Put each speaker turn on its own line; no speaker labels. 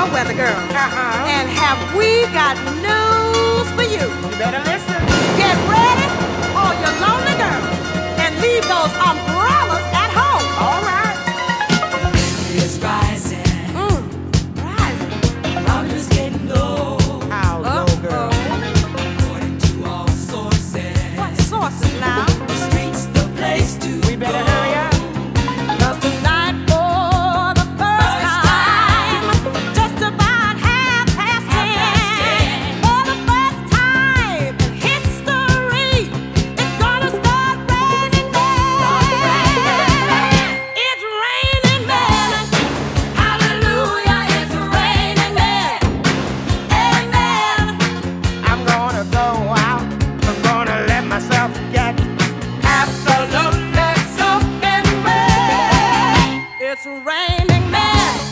your weather girl. And have we got news for you?
You better listen.
Get ready, all you lonely girls, and leave those umbrellas at home.
All right.
It's rising.
Rising.
Rockers getting low.
How low, girl?
According to all sources.
What sources now?
The streets, the place to
We better
go.
hurry up.
'Cause tonight for the first time, just about 10:30, for the first time in history, it's gonna start raining men. It's raining men. Hallelujah, it's raining men. Amen.
I'm gonna go out. I'm gonna let myself get absolutely soaking wet.
It's raining men.